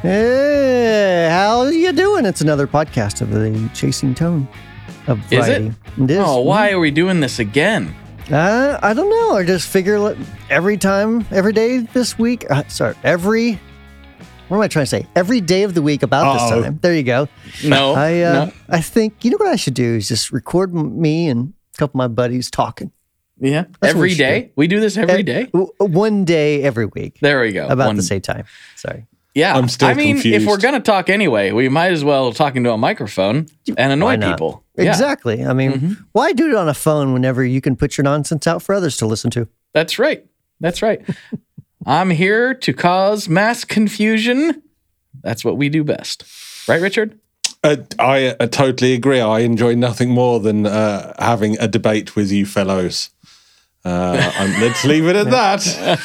Hey, how you doing? It's another podcast of the Chasing Tone of Variety. Is it? It is. Oh, why are we doing this again? I don't know. I just figure every day this week. What am I trying to say? Every day of the week about this time. There you go. No. I think, you know what I should do is just record me and a couple of my buddies talking. Yeah. That's what we every should day? do. We do this every day? One day every week. There we go. About the same time. Sorry. Yeah. I'm still confused. If we're going to talk anyway, we might as well talk into a microphone and annoy people. Yeah. Exactly. I mean, why do it on a phone whenever you can put your nonsense out for others to listen to? That's right. I'm here to cause mass confusion. That's what we do best. Right, Richard? I totally agree. I enjoy nothing more than having a debate with you fellows. Let's leave it at that.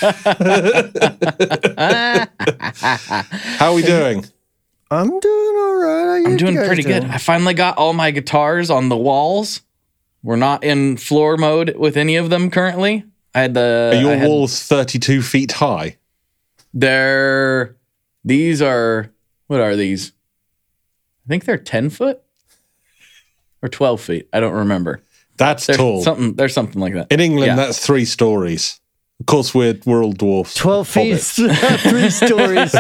How are we doing? I'm doing all right. I'm doing pretty good. I finally got all my guitars on the walls. We're not in floor mode with any of them currently. Are your walls 32 feet high? These are, what are these? I think they're 10 foot or 12 feet. I don't remember. That's tall. There's something like that. In England, that's 3 stories. Of course, we're all dwarfs. 12 feet, 3 stories.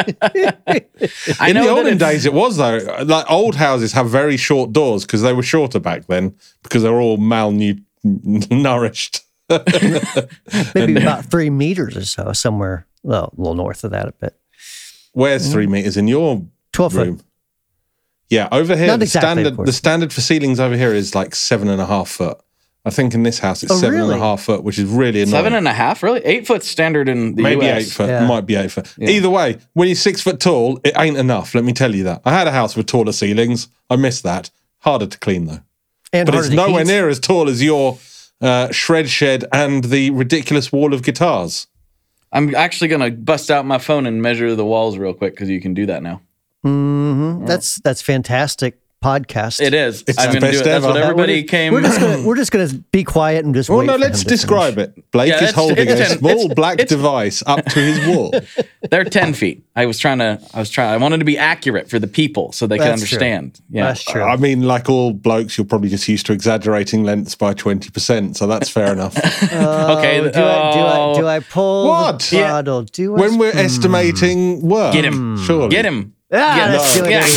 In the olden days, it was, though. Like, old houses have very short doors because they were shorter back then because they were all malnourished. Maybe about 3 meters or so, somewhere, well, a little north of that a bit. Where's 3 meters in your 12 room? foot. Yeah, over here, Not exactly, the standard for ceilings over here is like 7.5 foot. I think in this house it's 7.5 foot, which is really annoying. 7.5, really? 8 foot standard in the Maybe US. 8 foot. Yeah. Might be 8 foot. Yeah. Either way, when you're 6 foot tall, it ain't enough. Let me tell you that. I had a house with taller ceilings. I miss that. Harder to clean though. But it's nowhere near as tall as your shred shed and the ridiculous wall of guitars. I'm actually going to bust out my phone and measure the walls real quick because you can do that now. Mm-hmm. That's fantastic podcast. It is. It's I'm the going to do best it. That's ever. what everybody came. We're just gonna be quiet and just Well, wait. no, for let's him to describe finish. it. Blake is holding a small black it's- device up to his wall. They're 10 feet. I wanted to be accurate for the people so they can That's true. understand. Yeah. That's true. I mean, like all blokes, you're probably just used to exaggerating lengths by 20%, so that's fair enough. Okay. Do I pull What? the throttle? Do I? When we're estimating work. Get him. Surely. Get him. Let's do it Yeah,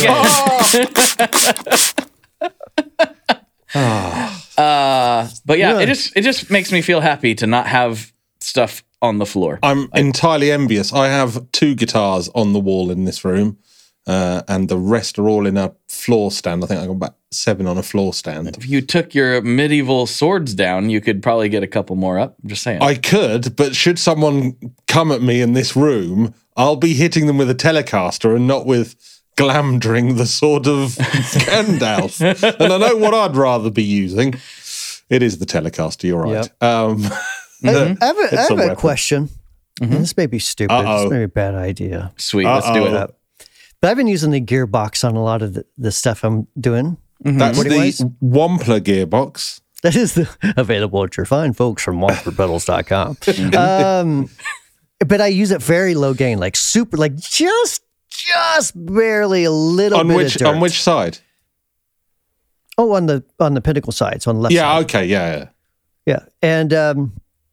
anyway. But yeah, it just makes me feel happy to not have stuff on the floor. I'm entirely envious. I have 2 guitars on the wall in this room, and the rest are all in a floor stand. I think I got about 7 on a floor stand. If you took your medieval swords down, you could probably get a couple more up. I'm just saying. I could, but should someone come at me in this room, I'll be hitting them with a Telecaster and not with Glamdring, the sword of Gandalf. And I know what I'd rather be using. It is the Telecaster, you're right. Yep. I have a weapon. question. This may be stupid. This may be a bad idea. Sweet. Let's do it. But I've been using the gearbox on a lot of the stuff I'm doing. That's Anyways. the Wampler gearbox. That is available at your fine folks from monsterpedals.com. But I use it very low gain, like super, like just barely a little bit of dirt. On which side? Oh, on the pinnacle side, so on the left side. Yeah, okay, yeah. Yeah. And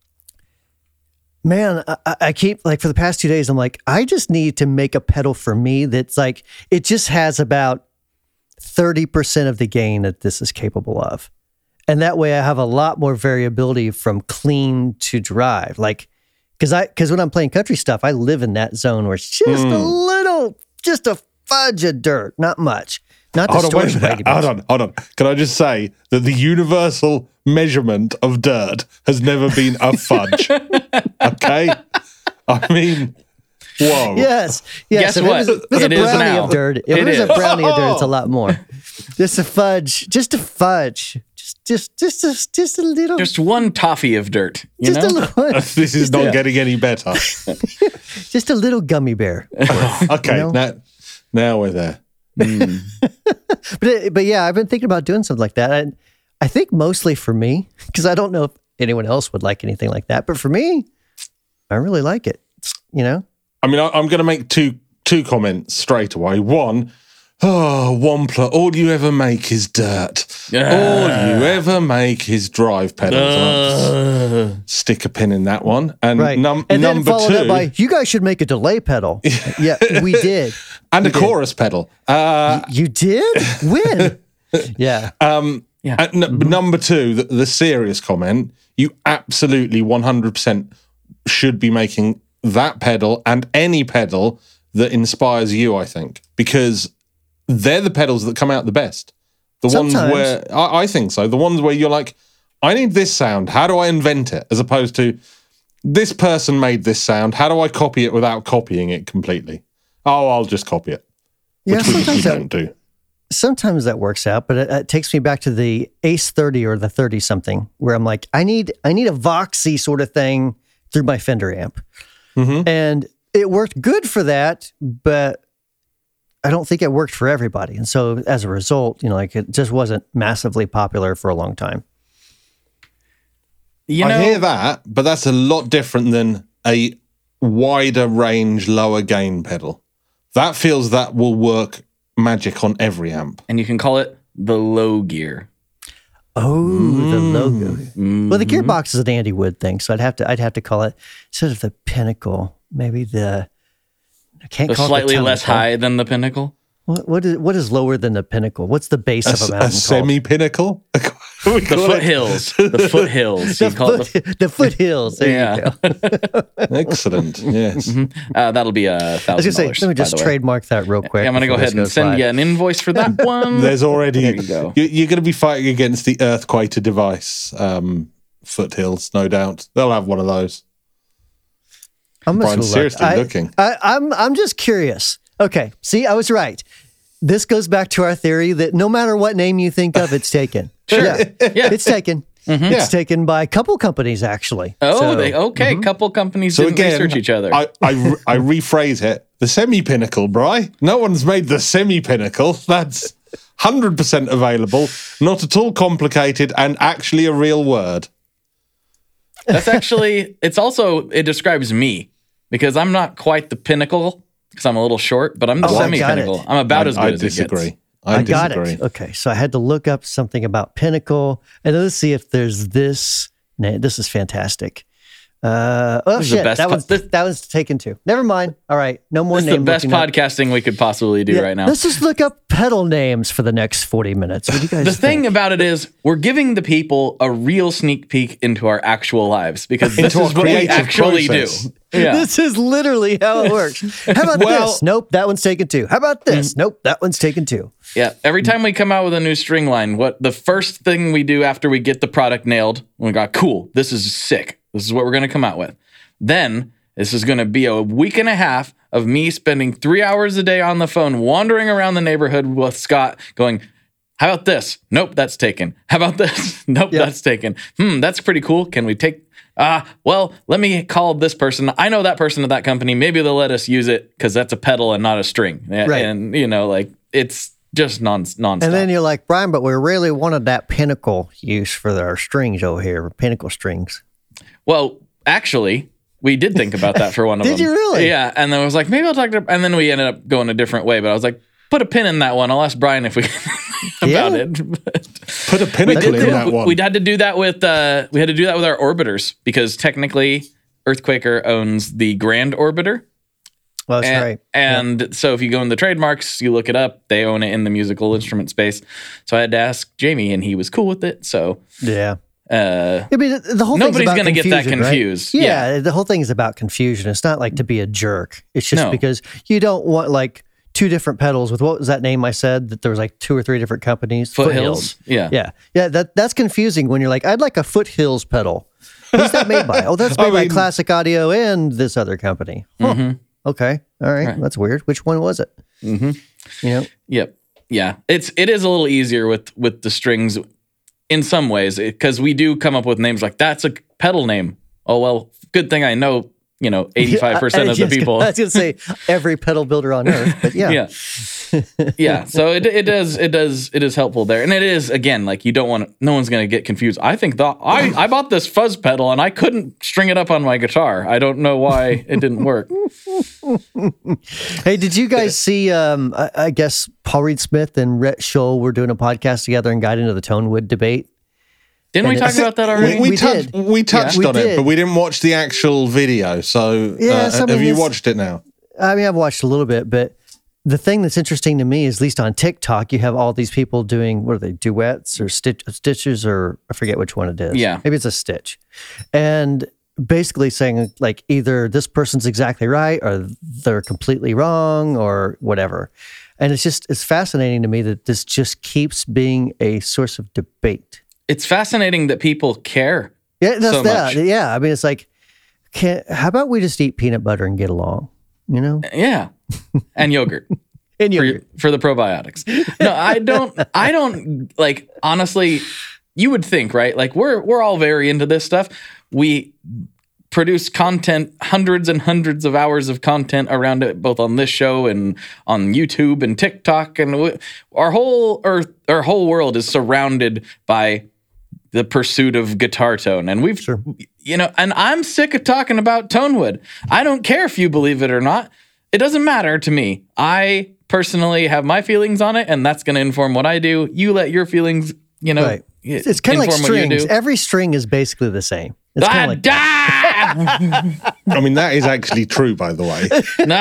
man, I keep, like, for the past 2 days, I'm like, I just need to make a pedal for me that's like, it just has about 30% of the gain that this is capable of. And that way I have a lot more variability from clean to drive. Like, because when I'm playing country stuff, I live in that zone where it's just just a fudge of dirt, not much. Not the storage wagon. Hold on. Can I just say that the universal measurement of dirt has never been a fudge? Okay? I mean, whoa. Yes. Guess If what? It was a It is brownie now. of dirt. If It it was is. a brownie of dirt, it's a lot more. Just a fudge. Just a little. Just one toffee of dirt. You Just know? a little. This is not getting any better. Just a little gummy bear. Okay, You know? now we're there. But yeah, I've been thinking about doing something like that. I think mostly for me, because I don't know if anyone else would like anything like that. But for me, I really like it. You know? I mean, I'm going to make two two comments straight away. One, Wampler, all you ever make is dirt. All you ever make is drive pedals. Stick a pin in that one. And, and then number followed two, up by, you guys should make a delay pedal. Yeah, we did. And a chorus pedal. You did? When? Yeah. Number two, the serious comment, you absolutely 100% should be making that pedal and any pedal that inspires you, I think, because they're the pedals that come out the best. The ones where, I think so, the ones where you're like, I need this sound, how do I invent it? As opposed to, this person made this sound, how do I copy it without copying it completely? Oh, I'll just copy it. Which we don't do. Sometimes that works out, but it takes me back to the Ace 30 or the 30-something, where I'm like, I need a Voxy sort of thing through my Fender amp. Mm-hmm. And it worked good for that, but I don't think it worked for everybody. And so as a result, it just wasn't massively popular for a long time. I hear that, but that's a lot different than a wider range, lower gain pedal. That feels that will work magic on every amp. And you can call it the low gear. Oh, the logo. Mm-hmm. Well, the gearbox is an Andy Wood thing, so I'd have to call it, instead of the Pinnacle, maybe I can't call slightly it less high than the Pinnacle. What is lower than the Pinnacle? What's the base of a mountain? A semi-pinnacle? The foothills. The foothills. The foothills. There you go. Excellent. Yes. Mm-hmm. That'll be $1,000. I was going to say, let me just trademark that real quick. I'm going to go ahead and send you an invoice for that one. There's already, there you go. You're going to be fighting against the Earthquaker device foothills, no doubt. They'll have one of those. Brian's seriously looking. I'm just curious. Okay, see, I was right. This goes back to our theory that no matter what name you think of, it's taken. Sure. Yeah, it's taken. Mm-hmm. It's taken by a couple companies, actually. Oh, mm-hmm. Couple companies didn't research each other. I rephrase it. The semi-pinnacle, Bri. No one's made the semi-pinnacle. That's 100% available, not at all complicated, and actually a real word. That's actually, it describes me, because I'm not quite the pinnacle, because I'm a little short, but I'm the semi-pinnacle. I'm about as good as it gets. I got it. Okay, so I had to look up something about Pinnacle, and let's see if there's this. This is fantastic. Shit, that was taken too. Never mind. All right, no more names. This is the best podcasting we could possibly do right now. Let's just look up pedal names for the next 40 minutes. What do you guys think? The thing about it is, we're giving the people a real sneak peek into our actual lives, because this is what we actually do. Yeah. This is literally how it works. How about this? Nope, that one's taken too. How about this? Nope, that one's taken too. Yeah, every time we come out with a new string line, the first thing we do after we get the product nailed, we go, cool, this is sick. This is what we're going to come out with. Then this is going to be a week and a half of me spending 3 hours a day on the phone, wandering around the neighborhood with Scott going, how about this? Nope, that's taken. How about this? Nope, that's taken. That's pretty cool. Can we take... well, let me call this person. I know that person at that company. Maybe they'll let us use it because that's a pedal and not a string. Right. And, it's just nonstop. And then you're like, Brian, but we really wanted that Pinnacle use for our strings over here, Pinnacle strings. Well, actually, we did think about that for one of them. Did you really? Yeah. And then I was like, maybe I'll talk to... And then we ended up going a different way. But I was like, put a pin in that one. I'll ask Brian if we about it. Put a pinnacle in that one. We had to do that with our orbiters, because technically Earthquaker owns the Grand Orbiter. Well, that's right. And so if you go in the trademarks, you look it up, they own it in the musical instrument space. So I had to ask Jamie, and he was cool with it. So yeah. I mean, the whole nobody's going to get that confused. Right? Yeah, the whole thing is about confusion. It's not like to be a jerk. It's just because you don't want like two different pedals with, what was that name I said? That there was like 2 or 3 different companies. Foothills. Yeah. That's confusing when you're like, I'd like a Foothills pedal. Who's that made by? Oh, that's made by Classic Audio and this other company. Huh. Mm-hmm. Okay. All right. That's weird. Which one was it? Mm-hmm. Yep. Yeah. It is a little easier with the strings in some ways, because we do come up with names like, that's a pedal name. Oh, well, good thing I know 85% of the people. I was going to say every pedal builder on earth, but yeah. Yeah. So it is helpful there. And it is, again, like you don't want, no one's going to get confused. I think I bought this fuzz pedal and I couldn't string it up on my guitar. I don't know why it didn't work. Hey, did you guys see, I guess Paul Reed Smith and Rhett Scholl were doing a podcast together and got into the Tonewood debate? Didn't we talk about that already? We touched on it, but we didn't watch the actual video. So have you watched it now? I mean, I've watched a little bit, but the thing that's interesting to me is, at least on TikTok, you have all these people doing, what are they, duets or stitches, or I forget which one it is. Yeah. Maybe it's a stitch. And basically saying, like, either this person's exactly right or they're completely wrong or whatever. And it's fascinating to me that this just keeps being a source of debate. It's fascinating that people care. Yeah, that's so that. much. Yeah, I mean, it's like, how about we just eat peanut butter and get along? You know? Yeah, and yogurt. And yogurt. For the probiotics. No, I don't like, honestly, you would think, right? Like we're all very into this stuff. We produce content, hundreds and hundreds of hours of content around it, both on this show and on YouTube and TikTok, and our whole world is surrounded by the pursuit of guitar tone. And we've, and I'm sick of talking about Tonewood. I don't care if you believe it or not. It doesn't matter to me. I personally have my feelings on it, and that's going to inform what I do. You let your feelings, right. It's kind of like strings. Every string is basically the same. It's kind of like I mean, that is actually true, by the way.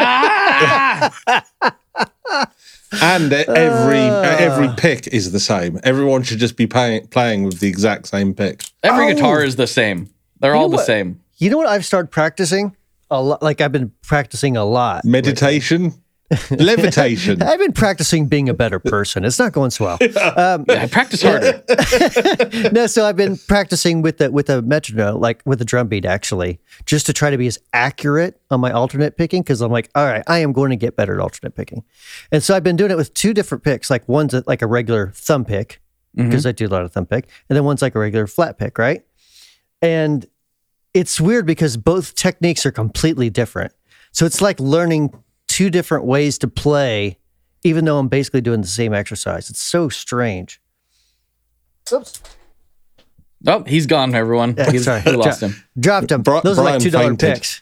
And every pick is the same. Everyone should just be playing with the exact same pick. Every guitar is the same. They're all the same. You know what I've started practicing? A lot. Like, I've been practicing a lot. Meditation? Levitation. I've been practicing being a better person. It's not going so well. I practice harder. No, so I've been practicing with a metronome, like with a drum beat, actually, just to try to be as accurate on my alternate picking, because I'm like, all right, I am going to get better at alternate picking. And so I've been doing it with two different picks. Like, one's like a regular thumb pick, because I do a lot of thumb pick, and then one's like a regular flat pick, right? And it's weird because both techniques are completely different. So it's like learning two different ways to play, even though I'm basically doing the same exercise. It's so strange. Oops. Oh, he's gone, everyone. Yeah, sorry. We lost him. Dropped him. Those are like $2 picks.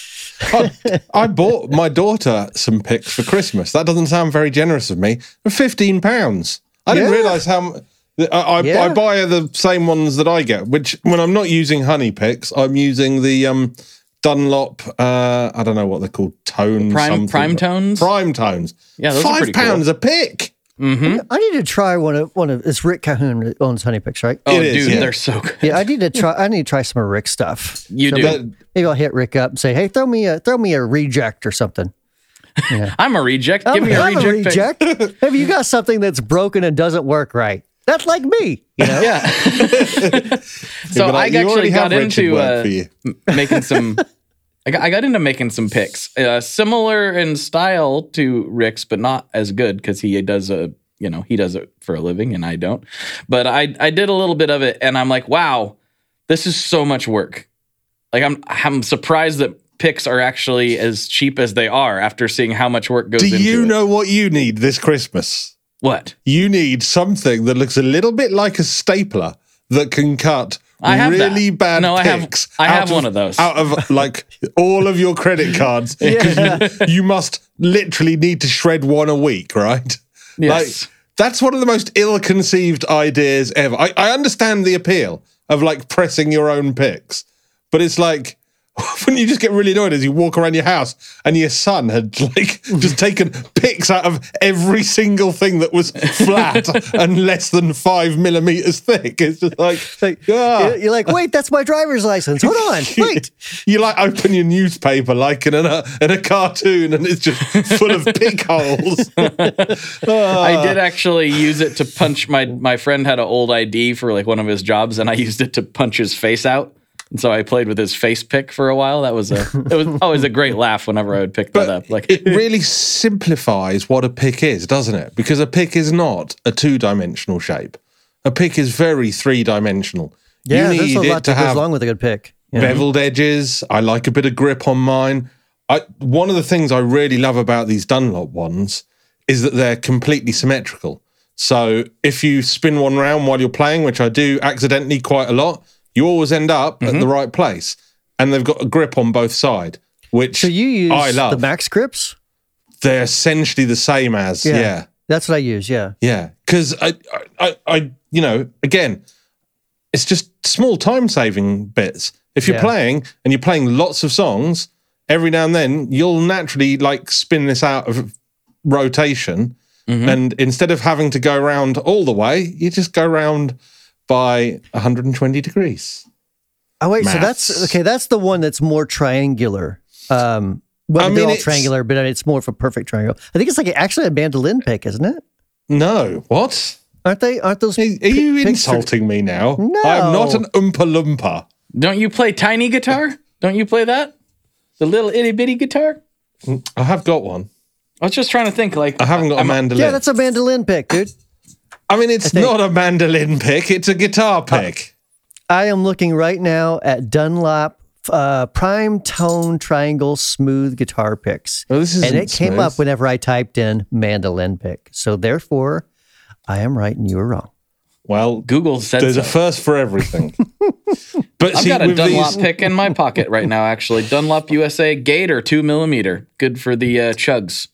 I bought my daughter some picks for Christmas. That doesn't sound very generous of me. For £15. I didn't realize how... I buy the same ones that I get, which when I'm not using honey picks, I'm using the Dunlop, I don't know what they're called, tones. Prime tones? Prime tones. Yeah, those are pretty cool. £5 a pick. Mm-hmm. I need to try one of it's Rick Cahoon that owns Honey Picks, right? Oh, dude, they're so good. Yeah, I need to try some of Rick's stuff. You do. Maybe I'll hit Rick up and say, hey, throw me a reject or something. Yeah. I'm a reject. Give me a reject. Have you got something that's broken and doesn't work right? That's like me, you know? Yeah. So I actually got into making some. I got into making some picks, similar in style to Rick's, but not as good because he does it for a living and I don't. But I did a little bit of it, and I'm like, wow, this is so much work. Like I'm surprised that picks are actually as cheap as they are after seeing how much work goes into it. Do you know what you need this Christmas? What? You need something that looks a little bit like a stapler that can cut really bad picks. I have one of those. Out of like all of your credit cards. Because you must literally need to shred one a week, right? Yes. Like, that's one of the most ill-conceived ideas ever. I understand the appeal of like pressing your own picks, but it's like, when you just get really annoyed as you walk around your house and your son had like just taken picks out of every single thing that was flat and less than 5 millimeters thick. It's just like you're like, wait, that's my driver's license. Hold on, wait. You like open your newspaper like in a cartoon and it's just full of pick holes. I did actually use it to punch my friend had an old ID for like one of his jobs, and I used it to punch his face out. And so I played with his face pick for a while. It was always a great laugh whenever I would pick that up. Like, it really simplifies what a pick is, doesn't it? Because a pick is not a 2-dimensional shape. A pick is very 3-dimensional. Yeah, there's a lot that goes along with a good pick. beveled edges. I like a bit of grip on mine. One of the things I really love about these Dunlop ones is that they're completely symmetrical. So if you spin one round while you're playing, which I do accidentally quite a lot, you always end up at the right place. And they've got a grip on both sides, which So you use I love. the Max grips? They're essentially the same as, yeah. That's what I use, yeah. Yeah, because I, you know, again, it's just small time-saving bits. If you're playing and you're playing lots of songs, every now and then you'll naturally like spin this out of rotation, and instead of having to go around all the way, you just go around by 120 degrees. Oh wait, Maths. so that's the one that's more triangular. Well, they're all triangular, but it's more of a perfect triangle. I think it's like actually a mandolin pick, isn't it? No, what? Aren't they? Aren't those? Are you insulting me now? No. I am not an Oompa Loompa. Don't you play tiny guitar? Don't you play that? The little itty bitty guitar? I have got one. I was just trying to think. Like I haven't got a mandolin. Yeah, that's a mandolin pick, dude. I mean, it's not a mandolin pick. It's a guitar pick. I am looking right now at Dunlop Prime Tone Triangle Smooth Guitar Picks. Well, this and it isn't came smooth. up whenever I typed in mandolin pick. So therefore, I am right and you are wrong. Well, Google said there's so. a first for everything. But I've see, got a with Dunlop these, pick in my pocket right now, actually. Dunlop USA Gator 2mm. Good for the chugs.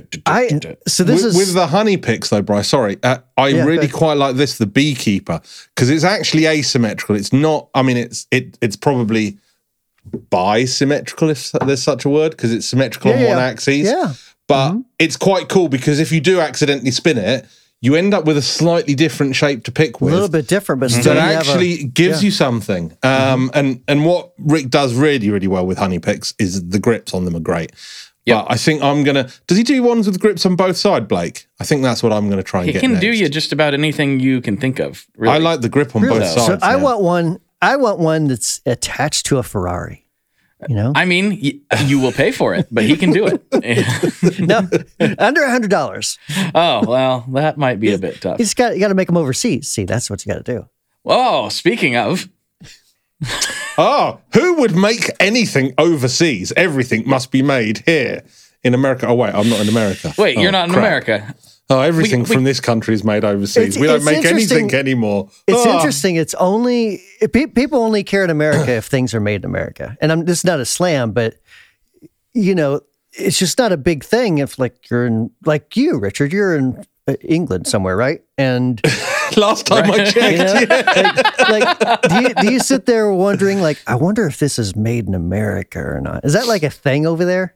So this is with the honey picks, though, Bryce. Sorry, I really go quite like this, the Beekeeper, because it's actually asymmetrical. It's not. I mean, it's probably bisymmetrical, if there's such a word, because it's symmetrical on one axis. Yeah. But it's quite cool because if you do accidentally spin it, you end up with a slightly different shape to pick a with. little bit different, but still That you have actually gives you something. And what Rick does really, really well with honey picks is the grips on them are great. Yep. But I think I'm going to... Does he do ones with grips on both sides, Blake? I think that's what I'm going to try and He get can next. do you just about anything you can think of. Really. I like the grip on both So sides. I now. want one that's attached to a Ferrari. You know, I mean, you will pay for it, but he can do it. no, under $100. Oh, well, that might be a bit tough. You got to make them overseas. See, that's what you got to do. Oh, speaking of, Oh, who would make anything overseas? Everything must be made here in America. Oh, wait, I'm not in America. wait, Oh, you're not in crap. America. Oh, everything from this country is made overseas. We don't make anything anymore. It's Oh. interesting. It's only people only care in America if things are made in America. And this is not a slam, but you know, it's just not a big thing if like you're in like you, Richard, you're in England somewhere, right? And Last time I checked, you know, like do you sit there wondering like, I wonder if this is made in America or not? Is that like a thing over there?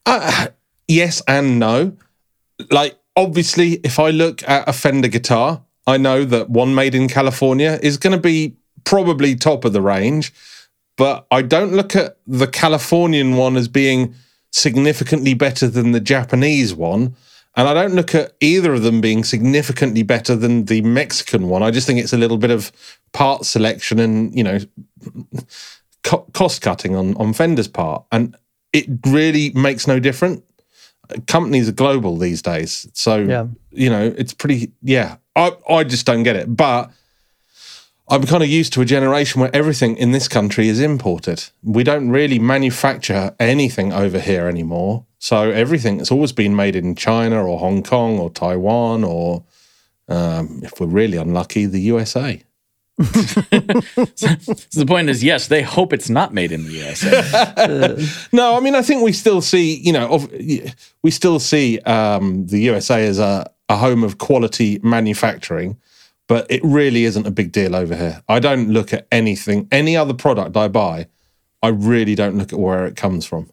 yes and no. Like, obviously, if I look at a Fender guitar, I know that one made in California is going to be probably top of the range, but I don't look at the Californian one as being significantly better than the Japanese one, and I don't look at either of them being significantly better than the Mexican one. I just think it's a little bit of part selection and, you know, cost cutting on Fender's part, and it really makes no difference. Companies are global these days. So, you know, it's pretty, I just don't get it. But I'm kind of used to a generation where everything in this country is imported. We don't really manufacture anything over here anymore. So everything, it's always been made in China or Hong Kong or Taiwan or, if we're really unlucky, the USA. So the point is, yes, they hope it's not made in the USA. No, I mean, I think we still see, you know, we still see the USA as a home of quality manufacturing, but it really isn't a big deal over here. I don't look at anything, any other product I buy, I really don't look at where it comes from.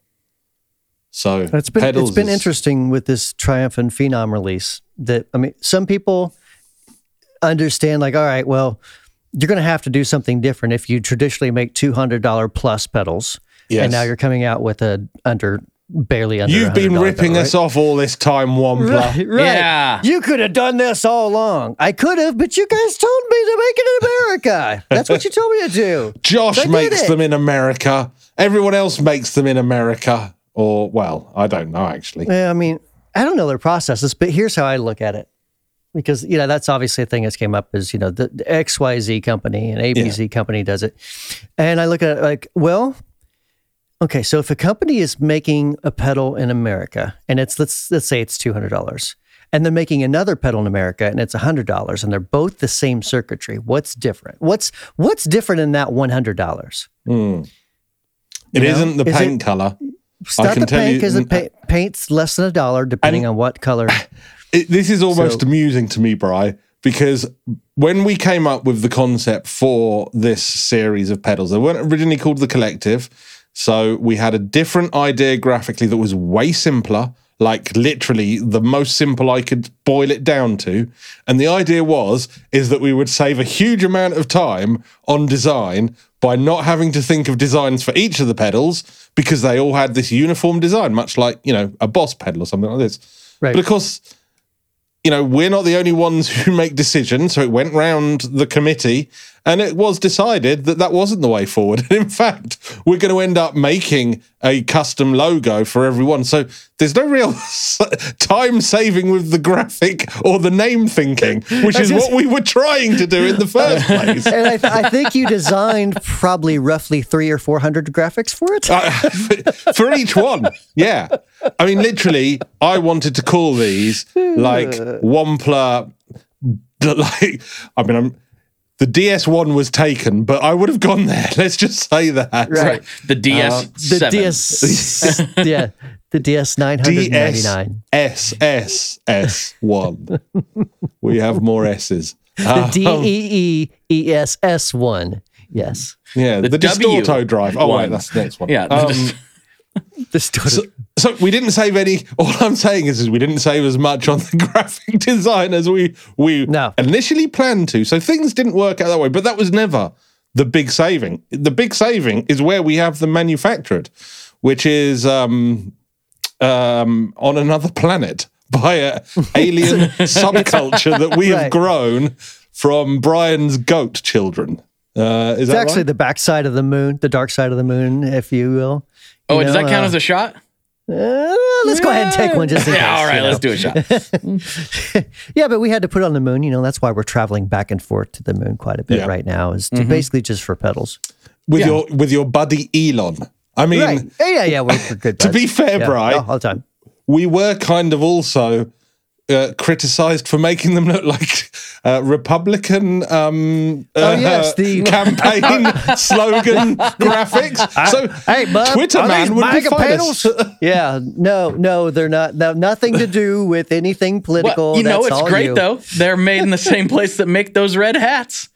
So It's been interesting with this Triumph and Phenom release that, I mean, some people understand like, all right, well, you're going to have to do something different if you traditionally make $200 plus pedals. Yes. And now you're coming out with barely under You've been $100 ripping pedal, us off all this time, Wampler. Right. Yeah. You could have done this all along. I could have, but you guys told me to make it in America. That's what you told me to do. Josh I did makes it. them in America. Everyone else makes them in America. Or, well, I don't know, actually. Yeah, I mean, I don't know their processes, but here's how I look at it. because that's obviously a thing that's came up is the XYZ company and ABC company does it, and I look at it like, well, okay, so if a company is making a pedal in America and it's let's say it's $200, and they're making another pedal in America and it's $100, and they're both the same circuitry, what's different? What's different in that $100? It isn't the paint color. It's not the paint, because the paint's less than $1 depending on what color. This is almost amusing to me, Bri, because when we came up with the concept for this series of pedals, they weren't originally called the Collective. So we had a different idea graphically that was way simpler, like literally the most simple I could boil it down to. And the idea is that we would save a huge amount of time on design by not having to think of designs for each of the pedals, because they all had this uniform design, much like, a Boss pedal or something like this. Right. But of course, we're not the only ones who make decisions. So it went round the committee and it was decided that wasn't the way forward. And in fact, we're going to end up making a custom logo for everyone. So there's no real time saving with the graphic or the name thinking, which is what we were trying to do in the first place. And I think you designed probably roughly 300 or 400 graphics for it. For each one, yeah. I mean, literally, I wanted to call these like Wampler. The DS1 was taken, but I would have gone there. Let's just say that. Right. The DS7. The DS 999. DSSS1. We have more S's. The DEEESS1. Yes. Yeah, the Distorto drive. Oh, wait, that's the next one. Yeah. So we didn't save any. All I'm saying is we didn't save as much on the graphic design as we initially planned to. So things didn't work out that way. But that was never the big saving. The big saving is where we have them manufactured, which is on another planet by an alien subculture that we have grown from Brian's goat children. It's actually right? the backside of the moon, the dark side of the moon, if you will. Oh, does that count as a shot? Let's go ahead and take one just in case. Yeah, all right, let's do a shot. Yeah, but we had to put it on the moon. That's why we're traveling back and forth to the moon quite a bit right now, is to basically just for pedals. With your buddy Elon. I mean, right. Yeah, we're good buds. To be fair, Bri, all the time. We were kind of also criticized for making them look like Republican the campaign slogan graphics. So hey, bud, Twitter man would be panels? Yeah, no, they're not. Nothing to do with anything political. Well, it's great though. They're made in the same place that make those red hats.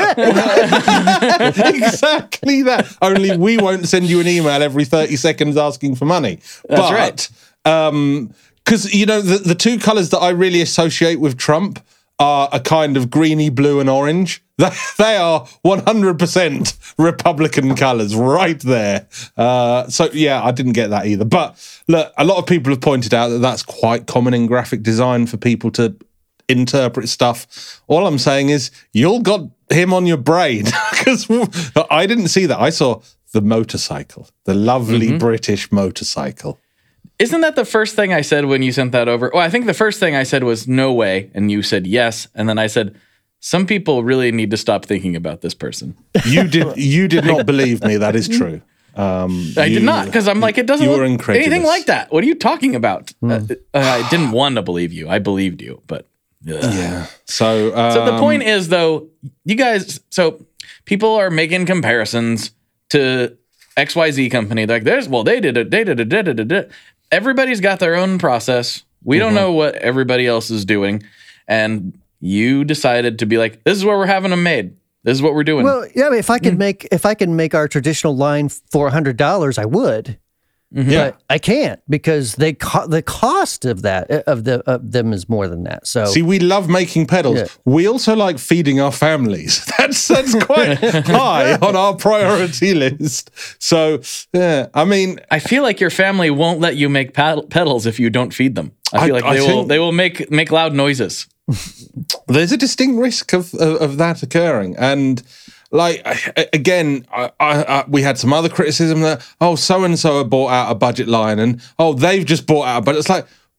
Exactly that. Only we won't send you an email every 30 seconds asking for money. That's right. Because, the two colours that I really associate with Trump are a kind of greeny blue and orange. They are 100% Republican colours right there. I didn't get that either. But look, a lot of people have pointed out that that's quite common in graphic design for people to interpret stuff. All I'm saying is you'll got him on your brain, because I didn't see that. I saw the motorcycle, the lovely British motorcycle. Isn't that the first thing I said when you sent that over? Well, I think the first thing I said was no way, and you said yes, and then I said some people really need to stop thinking about this person. You did not believe me. That is true. I did not, because I'm like, it doesn't look anything like that. What are you talking about? I didn't want to believe you. I believed you, but yeah. So the point is, though, you guys. So people are making comparisons to XYZ company. Like, they did it. Everybody's got their own process. We don't know what everybody else is doing. And you decided to be like, this is what we're having them made. This is what we're doing. Well, yeah, if I could make our traditional line for $100, I would. But I can't, because the cost of them is more than that. So see, we love making pedals. Yeah. We also like feeding our families. That's quite high on our priority list. So yeah, I mean, I feel like your family won't let you make pedals if you don't feed them. I feel like they will make loud noises. There's a distinct risk of that occurring, and. Like, again, we had some other criticism that, so-and-so bought out a budget line, and, they've just bought out a budget. It's like,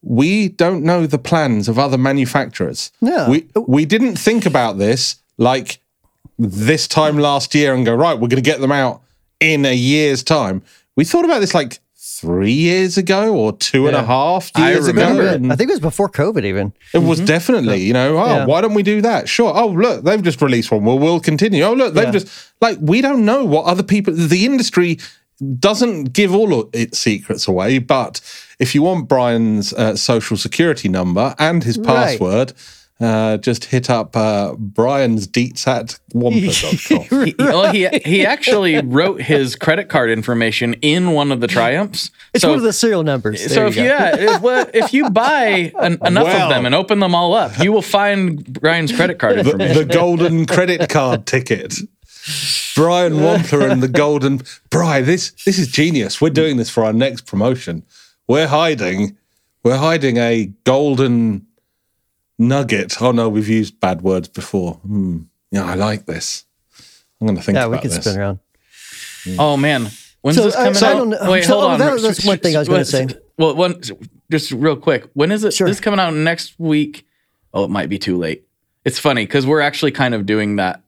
we don't know the plans of other manufacturers. No. We didn't think about this like this time last year and go, right, we're going to get them out in a year's time. We thought about this like 3 years ago or 2.5 years ago. remember. I think it was before COVID even. It was definitely, why don't we do that? Sure. Oh, look, they've just released one. Well, we'll continue. Oh, look, they've just, like, we don't know what other people, the industry doesn't give all of its secrets away. But if you want Brian's social security number and his password, just hit up Brian's deets at wampa.com. He actually wrote his credit card information in one of the Triumphs. It's one of the serial numbers. So if you buy enough of them and open them all up, you will find Brian's credit card information. The golden credit card ticket. Brian Wampler and the golden... Brian, this is genius. We're doing this for our next promotion. We're hiding a golden... nugget. Oh no, we've used bad words before. Yeah, I like this. I'm going to think about this. Yeah, we can spin around. Oh man, when's this coming out? I don't know. Wait, hold on. That's one thing I was going to say. Well, just real quick. When is it? Sure. This is coming out next week. Oh, it might be too late. It's funny because we're actually kind of doing that.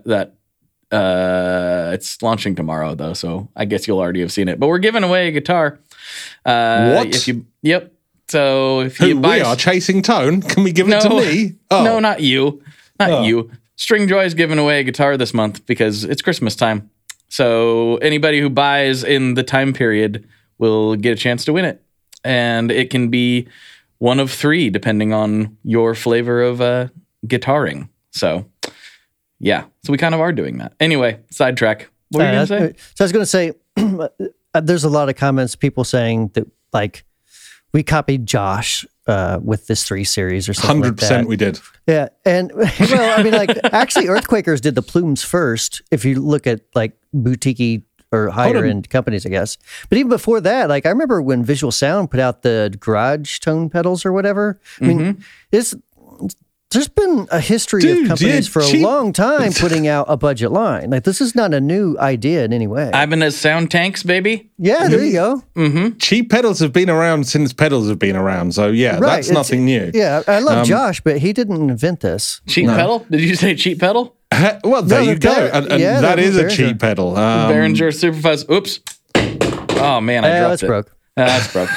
It's launching tomorrow though, so I guess you'll already have seen it. But we're giving away a guitar. What? Yep. So if you buy, we are Chasing Tone. Can we give it to me? Oh. No, not you. Not you. String Joy is giving away a guitar this month because it's Christmas time. So anybody who buys in the time period will get a chance to win it. And it can be one of 3 depending on your flavor of guitaring. So yeah. So we kind of are doing that. Anyway, sidetrack. What were you going to say? So I was going to say, there's a lot of comments, people saying that like, we copied Josh with this 3 series or something 100% like that. We did. Yeah. And, well, I mean, like, actually, Earthquakers did the plumes first, if you look at, like, boutique or higher-end companies, I guess. But even before that, like, I remember when Visual Sound put out the garage tone pedals or whatever. I mean, there's been a history of companies for a long time putting out a budget line. Like, this is not a new idea in any way. Ibanez Sound Tanks, baby. Yeah, there you go. Mm-hmm. Cheap pedals have been around since pedals have been around. So, yeah, that's nothing new. Yeah, I love Josh, but he didn't invent this. Cheap pedal? Did you say cheap pedal? Well, there you go. And that is a cheap pedal. Behringer Superfuzz. Oops. Oh, man, I dropped it. Broke. That's broke.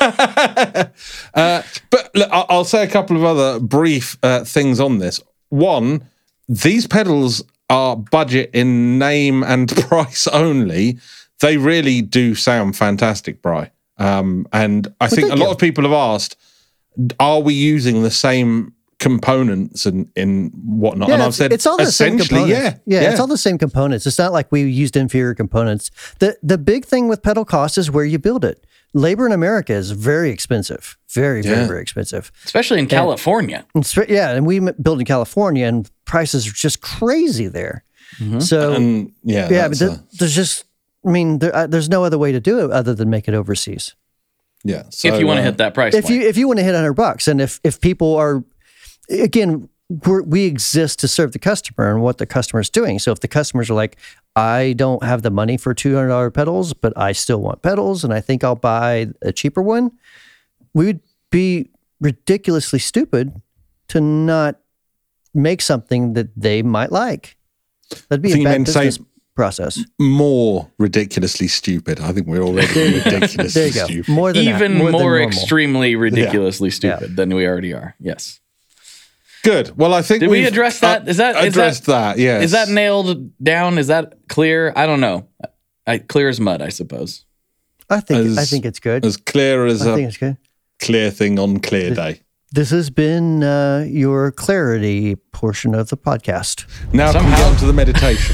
But look, I'll say a couple of other brief things on this. One, these pedals are budget in name and price only. They really do sound fantastic, Bri. And I think a lot of people have asked, are we using the same components and whatnot? Yeah, and I've said, it's all the same components. Yeah, it's all the same components. It's not like we used inferior components. The big thing with pedal cost is where you build it. Labor in America is very expensive. Very, very expensive. Especially in California. And we build in California and prices are just crazy there. Mm-hmm. So, but there's just, I mean, there's no other way to do it other than make it overseas. Yeah. So, if you want to hit that price point. If you want to hit $100 and if people are, again, we exist to serve the customer and what the customer is doing. So if the customers are like, I don't have the money for $200 pedals, but I still want pedals and I think I'll buy a cheaper one, we would be ridiculously stupid to not make something that they might like. That'd be a bad business process. More ridiculously stupid. I think we're already ridiculously stupid. More than even more extremely ridiculously stupid than we already are. Yes. Good. Well, I think we address that? Is that that? Yes. Is that nailed down? Is that clear? I don't know. Clear as mud, I suppose. I think it's good. As clear as I think it's good. Clear thing on clear day. This has been your clarity portion of the podcast. Now can we get on to the meditation?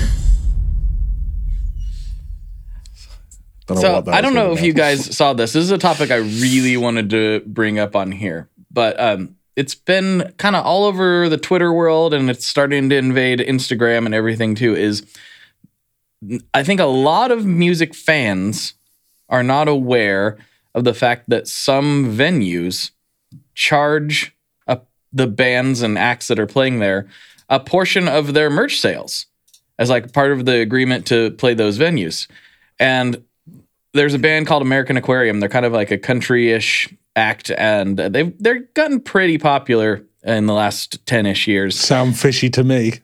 I don't know if you guys saw this. This is a topic I really wanted to bring up on here, but it's been kind of all over the Twitter world, and it's starting to invade Instagram and everything too. Is I think a lot of music fans are not aware of the fact that some venues charge the bands and acts that are playing there a portion of their merch sales as like part of the agreement to play those venues. And there's a band called American Aquarium. They're kind of like a country-ish act, and they're gotten pretty popular in the last 10-ish years. Sound fishy to me.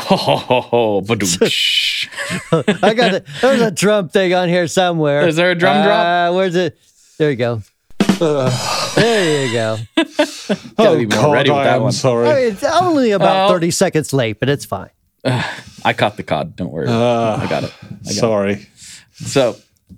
Badoosh. I got it. There's a drum thing on here somewhere. Is there a drum drop? Where's it? There you go. There you go. Gotta be more ready with that I'm one. sorry. It's only about 30 seconds late, but it's fine. I caught the cod. Don't worry. I got it. Sorry. So,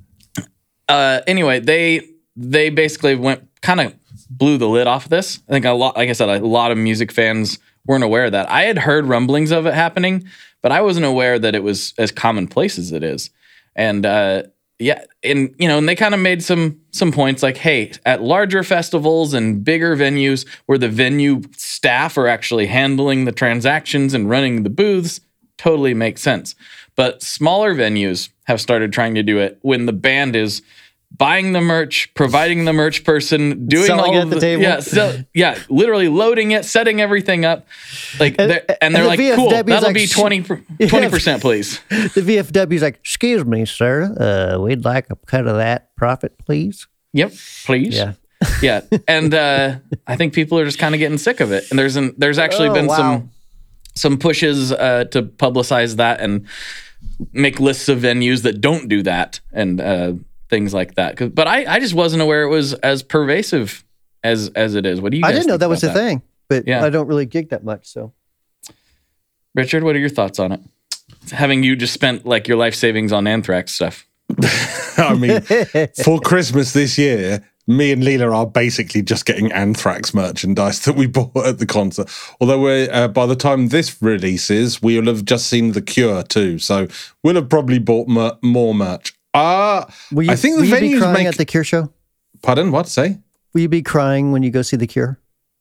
anyway, they basically kind of blew the lid off this. I think like I said, a lot of music fans weren't aware of that. I had heard rumblings of it happening, but I wasn't aware that it was as commonplace as it is. And and they kind of made some points like, hey, at larger festivals and bigger venues where the venue staff are actually handling the transactions and running the booths, totally makes sense. But smaller venues have started trying to do it when the band is buying the merch, providing the merch person, doing Selling all at of the table. literally loading it, setting everything up. Like they're the like, cool, VFW 's that'll like, be 20%, please. The VFW's like, excuse me, sir. We'd like a cut of that profit, please. Yep, please. Yeah. Yeah. And I think people are just kind of getting sick of it. And there's actually been some pushes to publicize that and make lists of venues that don't do that and things like that. But I just wasn't aware it was as pervasive as it is. What do you guys I didn't know think that was about a thing, but Yeah. I don't really gig that much. So Richard, what are your thoughts on it? Having you just spent like your life savings on Anthrax stuff. I mean, for Christmas this year, me and Leela are basically just getting Anthrax merchandise that we bought at the concert. Although we're by the time this releases, we'll have just seen The Cure too. So we'll have probably bought more merch. I think the will you be venues crying make... at the Cure show? Pardon? What? Say? Will you be crying when you go see the Cure?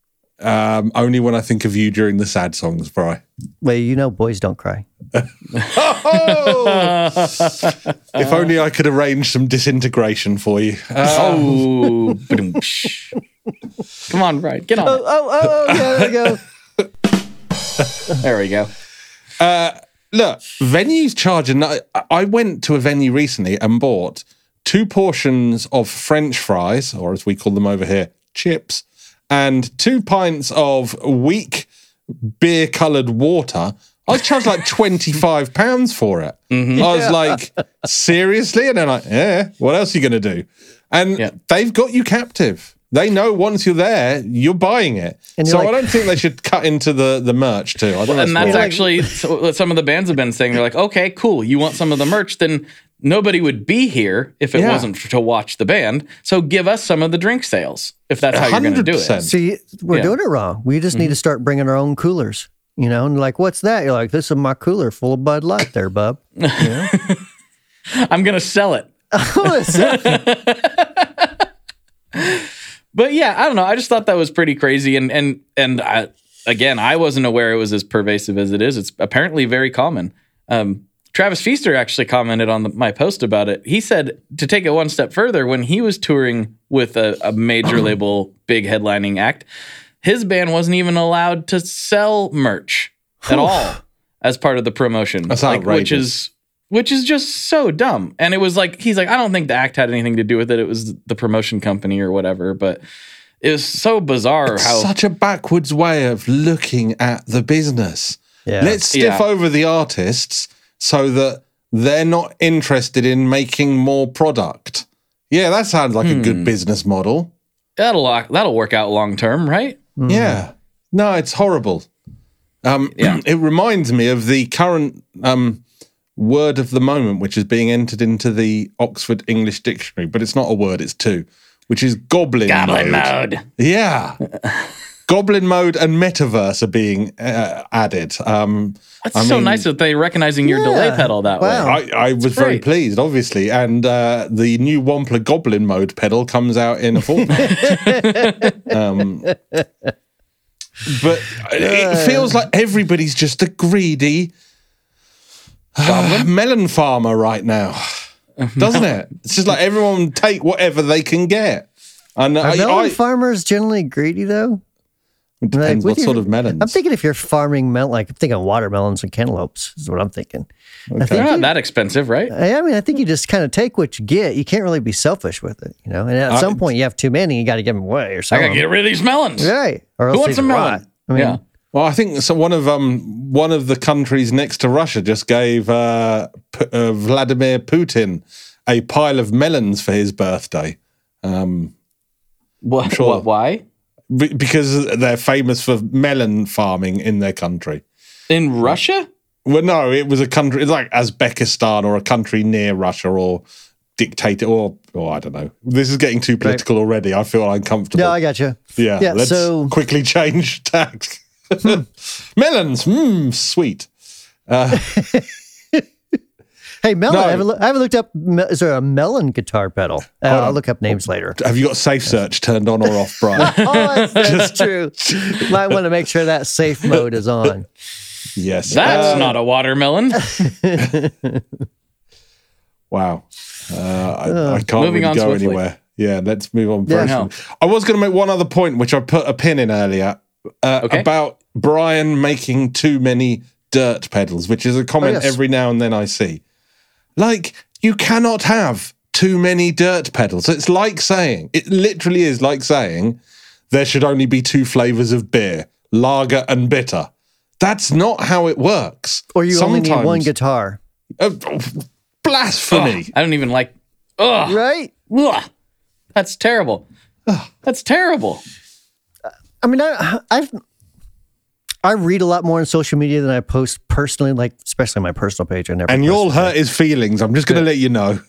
Only when I think of you during the sad songs, Bri. Well, you know, boys don't cry. If only I could arrange some disintegration for you. Ba-dum-psh. Come on, Brian, get on it. Yeah, there you go. There we go. Look, venues charge, and I went to a venue recently and bought 2 portions of French fries, or as we call them over here, chips, and 2 pints of weak beer-coloured water. I was charged like £25 for it. Mm-hmm. I was like, seriously? And they're like, yeah, what else are you going to do? And they've got you captive. They know once you're there, you're buying it. So I don't think they should cut into the merch too. I think that's actually what some of the bands have been saying. They're like, okay, cool. You want some of the merch? Then nobody would be here if it wasn't to watch the band. So give us some of the drink sales if that's how you're going to do it. See, we're doing it wrong. We just need to start bringing our own coolers. You know, and like, what's that? You're like, this is my cooler full of Bud Light there, bub. You know? I'm going to sell it. But yeah, I don't know. I just thought that was pretty crazy. And I wasn't aware it was as pervasive as it is. It's apparently very common. Travis Feaster actually commented on my post about it. He said to take it one step further, when he was touring with a major label, big headlining act, his band wasn't even allowed to sell merch at all as part of the promotion. That's outrageous. Which is just so dumb. And it was like, he's like, I don't think the act had anything to do with it. It was the promotion company or whatever. But it was so bizarre such a backwards way of looking at the business. Yeah. Let's stiff over the artists so that they're not interested in making more product. Yeah, that sounds like a good business model. That'll work out long term, right? Mm. Yeah. No, it's horrible. It reminds me of the current word of the moment, which is being entered into the Oxford English Dictionary, but it's not a word, it's 2, which is goblin mode. Yeah. Goblin mode and metaverse are being added. That's so nice that they're recognizing your delay pedal that way. I was very pleased, obviously. And the new Wampler Goblin mode pedal comes out in a fortnight. But it feels like everybody's just a greedy melon farmer right now, doesn't it? It's just like everyone take whatever they can get. And Are melon farmers generally greedy, though? It depends what sort of melons. I'm thinking if you're farming I'm thinking watermelons and cantaloupes is what I'm thinking. Okay. They're not that expensive, right? I mean, I think you just kind of take what you get. You can't really be selfish with it, you know. And at some point, you have too many. You got to give them away or I something. got to get rid of these melons. Right. Or else Who wants they a melon? rot. I mean, Yeah. Well, I think so. One of the countries next to Russia just gave Vladimir Putin a pile of melons for his birthday. What? Sure. What? Why? Because they're famous for melon farming in their country. In Russia? Well, no, it was a country like Uzbekistan or a country near Russia or dictator or I don't know. This is getting too political already. I feel uncomfortable. No, I got you. Yeah, let's quickly change tack. Melons, sweet. Hey, melon. No. I haven't looked up. Is there a melon guitar pedal? I'll look up names later. Have you got safe search turned on or off, Brian? Oh, that's true. Might want to make sure that safe mode is on. Yes. That's not a watermelon. Wow. I can't Moving really on go swiftly. anywhere. Yeah, let's move on. Yeah. Very swiftly. I was going to make one other point, which I put a pin in earlier, Okay. about Brian making too many dirt pedals, which is a comment yes. every now and then I see. Like, you cannot have too many dirt pedals. It literally is like saying there should only be 2 flavors of beer, lager and bitter. That's not how it works. Or you only need Sometimes- one guitar. Blasphemy. I don't even like. Ugh. Right? Ugh. That's terrible. That's terrible. I mean, I read a lot more on social media than I post personally, like especially my personal page. I never. And post you'll it. hurt his feelings. I'm just going to let you know.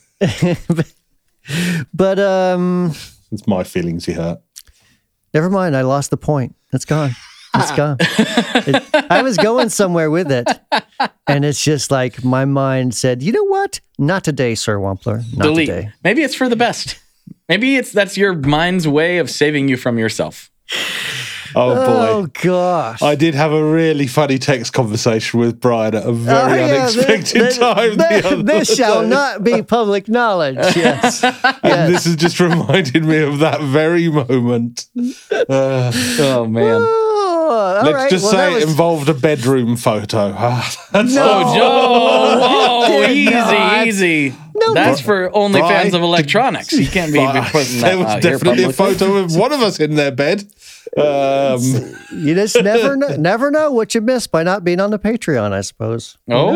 But It's my feelings he hurt. never mind. I lost the point. It's gone. It's gone. I was going somewhere with it, and it's just like my mind said, "You know what? Not today, Sir Wampler. Not Delete. today." Maybe it's for the best. Maybe that's your mind's way of saving you from yourself. Oh, Oh boy. gosh. I did have a really funny text conversation with Brian at a very yeah, unexpected time. the other This shall day. not be public knowledge. Yes. And this has just reminded me of that very moment. Oh man. Oh, all Let's right. just Well, say that it was- involved a bedroom photo. That's No. Oh, did not. easy. That's for only Brian, fans of electronics. You can't be putting that there was out here definitely a publicly. photo of one of us in their bed. You just never know what you miss by not being on the Patreon, I suppose.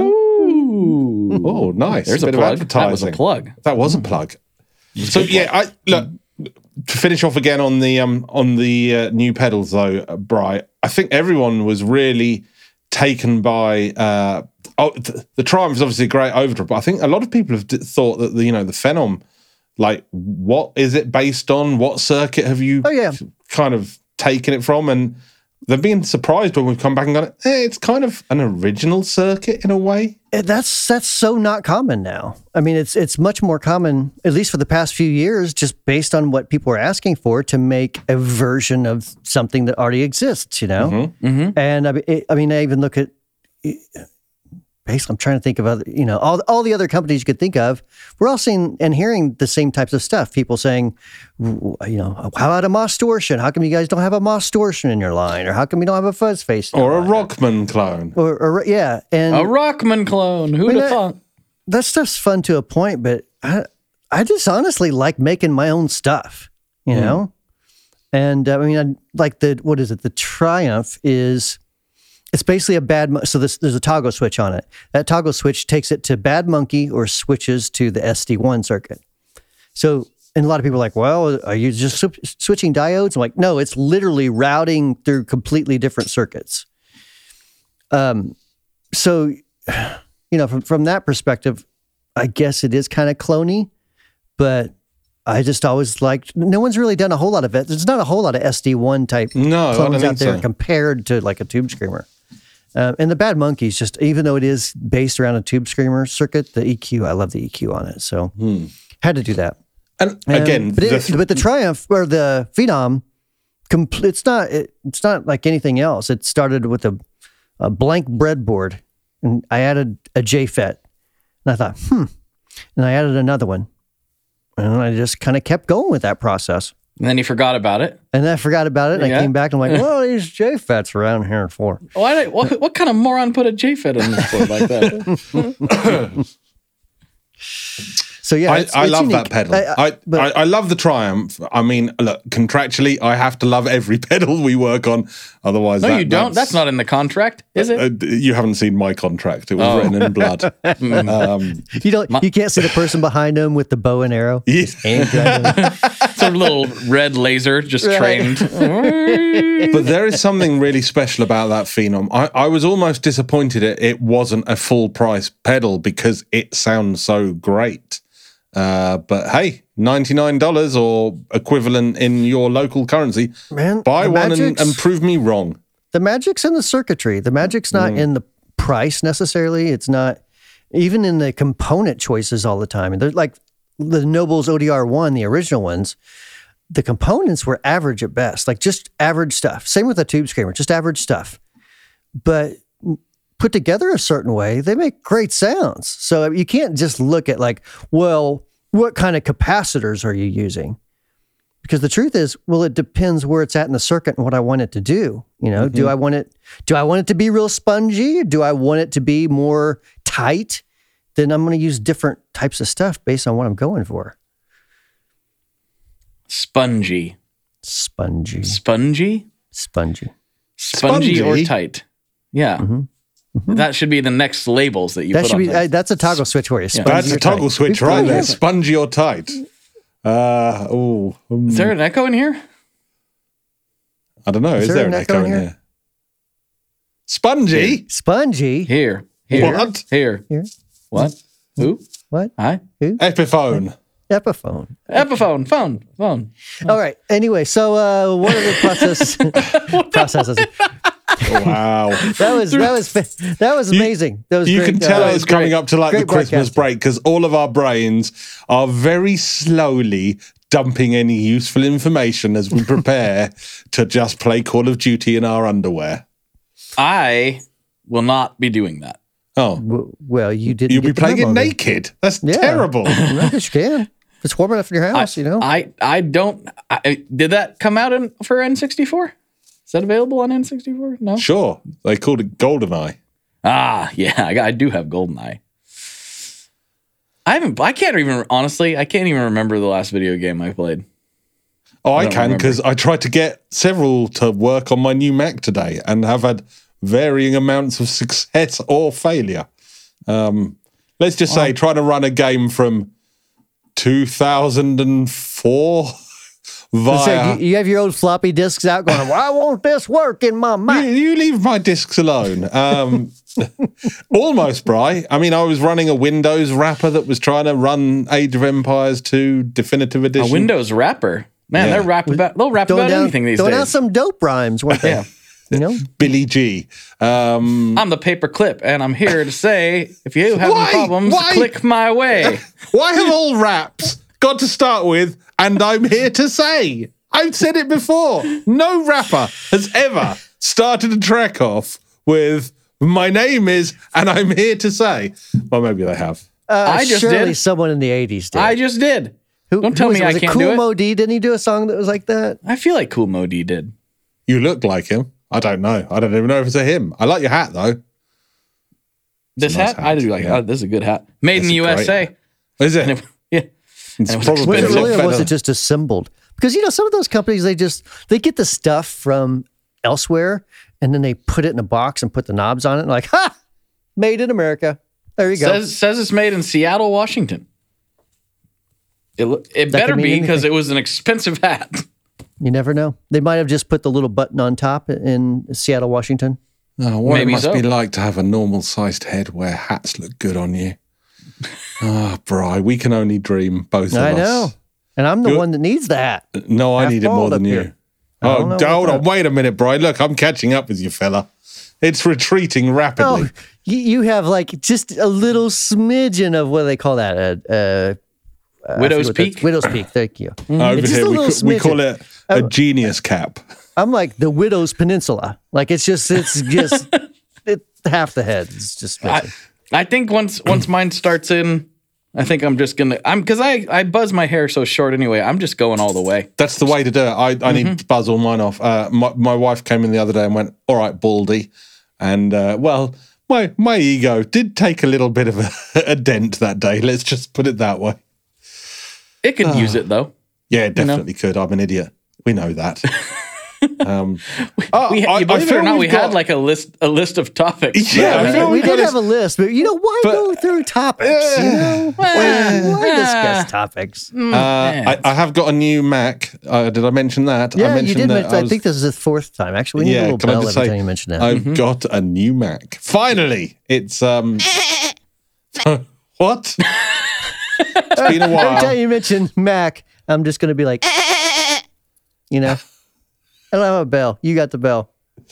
Oh, Nice. there's a Bit of plug. That was a advertising. plug. That was a plug. So yeah, look to finish off again on the new pedals though, Bri. I think everyone was really taken by the Triumph is obviously a great overdrive, but I think a lot of people have thought that the Phenom, like, what is it based on? What circuit have you kind of taken it from? And they've been surprised when we've come back and gone, it's kind of an original circuit in a way. That's so not common now. I mean, it's much more common, at least for the past few years, just based on what people are asking for, to make a version of something that already exists. You know, and I mean, I even look at. Basically, I'm trying to think of other, all the other companies you could think of. We're all seeing and hearing the same types of stuff. People saying, how about a Moss-Torsion? How come you guys don't have a Moss-Torsion in your line? Or how come you don't have a Fuzz Face? in your Or a line? Rockman clone. Or yeah. And A Rockman clone. Who'd have thought? that stuff's fun to a point, but I just honestly like making my own stuff, you know? And I mean, I like the Triumph is, it's basically a so there's a toggle switch on it. That toggle switch takes it to Bad Monkey or switches to the SD1 circuit. So, and a lot of people are like, well, are you just switching diodes? I'm like, no, it's literally routing through completely different circuits. So, from that perspective, I guess it is kind of cloney, but I just always liked, no one's really done a whole lot of it. There's not a whole lot of SD1 type No, I don't clones think out there so. compared to like a Tube Screamer. And the Bad Monkey's just, even though it is based around a Tube Screamer circuit, the EQ, I love the EQ on it. So had to do that. And again, but the Triumph or the Phenom, it's not like anything else. It started with a blank breadboard, and I added a JFET, and I thought, and I added another one, and I just kind of kept going with that process. And then he forgot about it. And then I forgot about it. And Yeah. I came back and I'm like, well, these JFETs around here for. What kind of moron put a JFET on this board like that? So yeah, I love unique. that pedal. But- I love the Triumph. I mean, look, contractually, I have to love every pedal we work on. Otherwise, No, you don't. That's not in the contract, is it? You haven't seen my contract. It was written in blood. You don't. You can't see the person behind him with the bow and arrow. Yeah. Aim gun. Some little red laser just trained. But there is something really special about that Phenom. I was almost disappointed it wasn't a full price pedal because it sounds so great. But hey, $99 or equivalent in your local currency. Man, buy the one magic's- and prove me wrong. The magic's in the circuitry. The magic's not in the price necessarily. It's not even in the component choices all the time. And they're like the Nobles ODR1, the original ones. The components were average at best, like just average stuff. Same with the Tube Screamer, just average stuff. But put together a certain way, they make great sounds. So you can't just look at like, well, what kind of capacitors are you using? Because the truth is, well, it depends where it's at in the circuit and what I want it to do. You know, do I want it to be real spongy? Do I want it to be more tight? Then I'm going to use different types of stuff based on what I'm going for. Spongy. Spongy. Spongy? Spongy. Spongy or Spongy? tight. Yeah. That should be the next labels that you That put should on be, things. that's a toggle switch for you. Spongy That's or a toggle tight. switch We right probably there. have it. Spongy or tight. Is there an echo in here? I don't know. Is there an echo in here? Spongy? Spongy. Here. What? Here. Here. What? Who? What? Hi? Epiphone. Epiphone. Epiphone. Phone. All right. Anyway, so what are the processes? Wow. That was amazing. That was You great. can tell That it's was coming great. up to like the Great Christmas broadcasting. break because all of our brains are very slowly dumping any useful information as we prepare to just play Call of Duty in our underwear. I will not be doing that. Oh, Well, you didn't. you'll be get the playing it memo then. naked. That's Yeah. terrible. I guess you can. If it's warm enough in your house, you know. I don't. Did that come out for N64? Is that available on N64? No. Sure. They called it GoldenEye. Ah, yeah. I do have GoldenEye. I can't even remember the last video game I played. Oh, I don't can remember. because I tried to get several to work on my new Mac today and have had varying amounts of success or failure. Let's just say trying to run a game from 2004 via... So you have your old floppy disks out going, why won't this work in my Mac? You leave my discs alone. Almost, Bri. I mean, I was running a Windows wrapper that was trying to run Age of Empires 2 Definitive A Edition. Windows wrapper. Man, Yeah. they'll rap about anything these throwing out days. some dope rhymes, weren't they? Yeah. You know? Billy G. I'm the paperclip, and I'm here to say, if you have Why? any problems, Why? click my way. Why have all raps got to start with, and I'm here to say? I've said it before. No rapper has ever started a track off with, my name is, and I'm here to say. Well, maybe they have. I just surely did. someone in the 80s did. I just did. Who- Don't who tell was me it? I Was it can't Kool do it. Mo D, didn't he do a song that was like that? I feel like Cool Modi did. You look like him. I don't know. I don't even know if it's a him. I like your hat, though. This a nice hat? I do like yeah. this is a good hat. Made in the That's a great USA. hat. Is it? Yeah. It's and it was probably Was it expensive. a lot really, or better. was it just assembled? Because, you know, some of those companies, they get the stuff from elsewhere, and then they put it in a box and put the knobs on it, and like, ha! Made in America. There you go. Says it's made in Seattle, Washington. It better could mean be because anything. it was an expensive hat. You never know. They might have just put the little button on top in Seattle, Washington. Oh, what Maybe it must so. be like to have a normal-sized head where hats look good on you. Ah, Bri, we can only dream, both of I us. know. And I'm the You're- one that needs the hat. No, I Half need it more bald than up you. here. I don't Oh, know hold about on. Wait a minute, Bri. Look, I'm catching up with you, fella. It's retreating rapidly. Oh, you have like just a little smidgen of what do they call that? I Widow's forget what Peak. that's- Widow's Peak. Thank you. Over It's just here, a we, little we call smidgen. it a genius cap. I'm like the Widow's Peninsula. Like it's just half the head. It's just missing. I think once mine starts in I think I'm just gonna. Because I buzz my hair so short anyway. I'm just going all the way. That's the way to do it. I need to buzz all mine off. My wife came in the other day and went, "All right, baldy," and my ego did take a little bit of a dent that day. Let's just put it that way. It could use it though. Yeah, it definitely could. I'm an idiot. We know that. Believe it or not, we had like a list of topics. Yeah, we did have a list, but why go through topics? Why discuss topics? I have got a new Mac. Did I mention that? Yeah, I mentioned you did. that I think this is the fourth time. Actually, we need a little bell every time you mention that. I've got a new Mac. Finally, it's what? It's been a while. Every time you mention Mac, I'm just going to be like, I don't have a bell. You got the bell.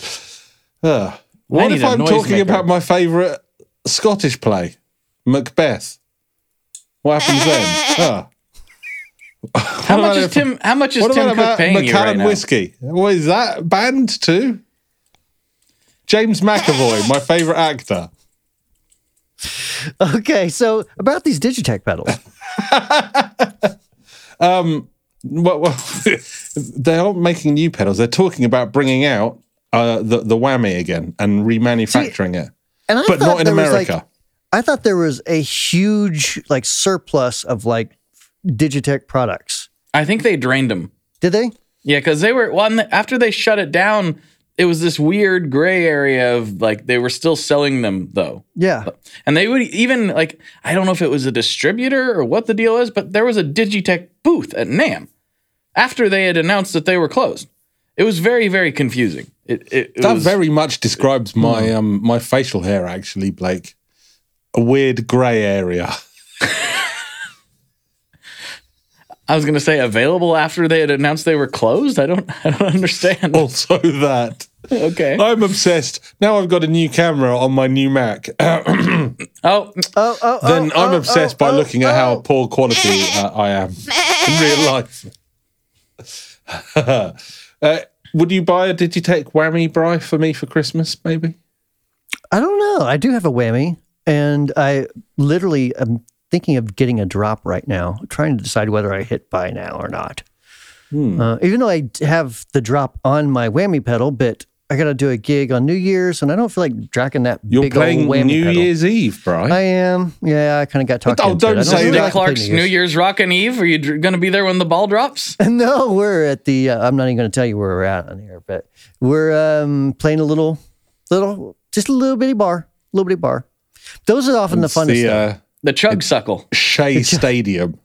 What if I'm talking about my favourite Scottish play, Macbeth? What happens then? How much is Tim Cook paying you right now? Whiskey? What is that band too? James McAvoy, my favourite actor. Okay, so about these Digitech pedals. Well, they aren't making new pedals. They're talking about bringing out the whammy again and remanufacturing it, but not in America. I thought there was a huge surplus of Digitech products. I think they drained them. Did they? Yeah, because they were after they shut it down. It was this weird gray area of they were still selling them though. Yeah. And they would even I don't know if it was a distributor or what the deal is, but there was a Digitech booth at NAMM after they had announced that they were closed. It was very, very confusing. That very much describes my my facial hair actually, Blake. A weird gray area. I was going to say available after they had announced they were closed. I don't understand. Also that. Okay. I'm obsessed. Now I've got a new camera on my new Mac. Then I'm obsessed by looking at how poor quality I am in real life. Would you buy a Digitech whammy, Bri, for me for Christmas, maybe? I don't know. I do have a whammy, and I literally am thinking of getting a drop right now, trying to decide whether I hit buy now or not. Even though I have the drop on my whammy pedal, but I got to do a gig on New Year's, and I don't feel like dragging that big old whammy pedal. You're playing New Year's Eve, Bri. I am. Yeah, I kind of got talked into it. Don't say Dick that. Clark's New Year's Rockin' Eve. Are you going to be there when the ball drops? No, we're at the, I'm not even going to tell you where we're at on here, but we're playing a little, just a little bitty bar. Those are often the funnest stuff. The Chug Suckle. Shea Stadium.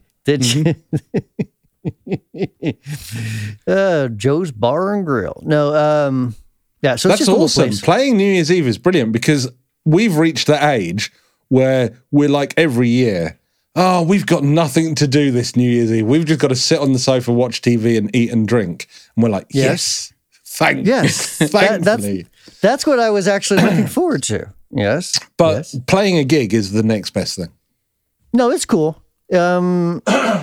Joe's Bar and Grill. No, yeah, so it's that's just awesome. Playing New Year's Eve is brilliant because we've reached the age where we're like every year, we've got nothing to do this New Year's Eve. We've just got to sit on the sofa, watch TV and eat and drink. And we're like, yes. Thankfully. That's what I was actually looking forward to. Yes. But playing a gig is the next best thing. No, it's cool. So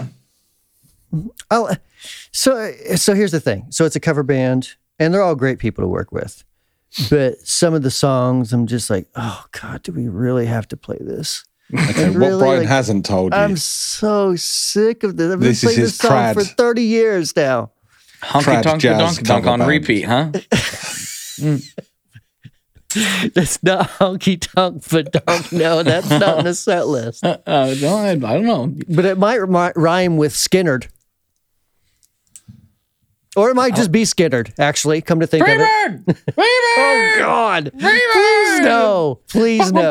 here's the thing. So it's a cover band, and they're all great people to work with. But some of the songs, I'm just like, oh God, do we really have to play this? Okay, what Brian hasn't told you. I'm so sick of this. I've been This is playing his this song trad. for 30 years now. Honky Tonk the jazz Donkey Donk cover on band. repeat, huh? That's not Honky Tonk but Donk. No, that's not in the set list. No, I don't know. But it might rhyme with Skinnerd. Or it might just be Skinnerd, actually, come to think of it. Freebird! Oh, God. Freebird! Please no.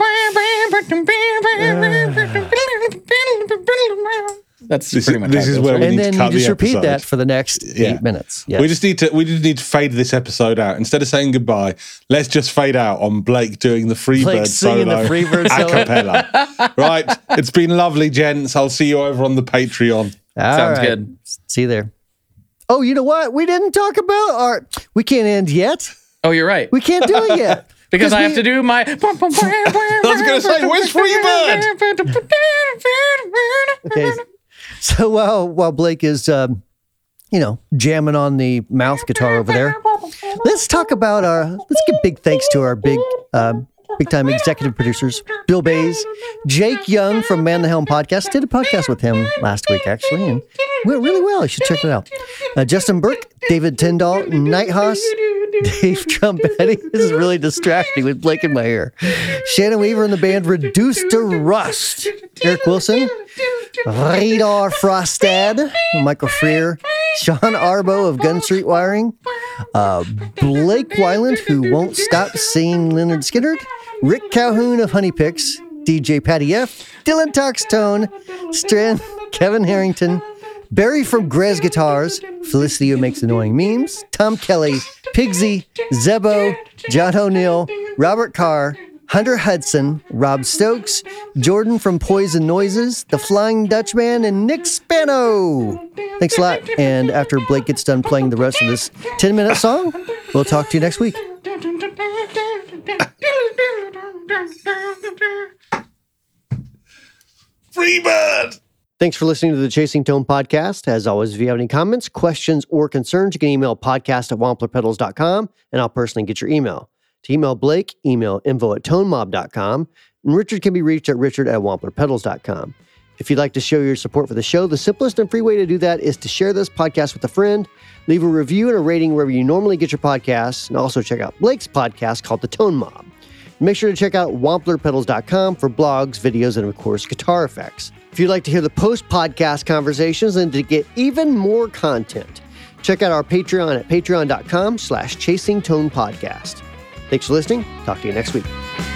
That's pretty much this is where we And need then to you cut just the repeat episode. that for the next 8 minutes. Yes. We just need to fade this episode out. Instead of saying goodbye, let's just fade out on Blake doing the Freebird Blake singing solo the Freebird a solo. cappella. Right. It's been lovely, gents. I'll see you over on the Patreon. All Sounds right. good. See you there. Oh, you know what? We didn't talk about our... We can't end yet. Oh, you're right. We can't do it yet. Because I have to do my. I was going to say, where's Freebird? Okay. So while Blake is, jamming on the mouth guitar over there, let's talk about let's give big thanks to our big Big time executive producers, Bill Bays, Jake Young from Man the Helm Podcast. Did a podcast with him last week, actually, and went really well. You should check it out. Justin Burke, David Tyndall, Nighthawk, Dave Trumpetti. This is really distracting with Blake in my ear. Shannon Weaver and the band Reduced to Rust. Eric Wilson, Radar Frostad, Michael Freer, Sean Arbo of Gun Street Wiring, Blake Weiland, who won't stop singing Leonard Skinner, Rick Calhoun of Honey Picks, DJ Patty F, Dylan Toxtone, Strand, Kevin Harrington, Barry from Grez Guitars, Felicity who makes annoying memes, Tom Kelly, Pigsy, Zebo, John O'Neill, Robert Carr, Hunter Hudson, Rob Stokes, Jordan from Poison Noises, The Flying Dutchman, and Nick Spano. Thanks a lot. And after Blake gets done playing the rest of this 10-minute song, we'll talk to you next week. Freebird! Thanks for listening to the Chasing Tone podcast. As always, if you have any comments, questions, or concerns, you can email podcast@wamplerpedals.com, and I'll personally get your email. To email Blake, email info@tonemob.com, and Richard can be reached at richard@wamplerpedals.com. If you'd like to show your support for the show, the simplest and free way to do that is to share this podcast with a friend, leave a review and a rating wherever you normally get your podcasts, and also check out Blake's podcast called The Tone Mob. Make sure to check out wamplerpedals.com for blogs, videos, and of course, guitar effects. If you'd like to hear the post-podcast conversations and to get even more content, check out our Patreon at patreon.com/chasingtonepodcast. Thanks for listening. Talk to you next week.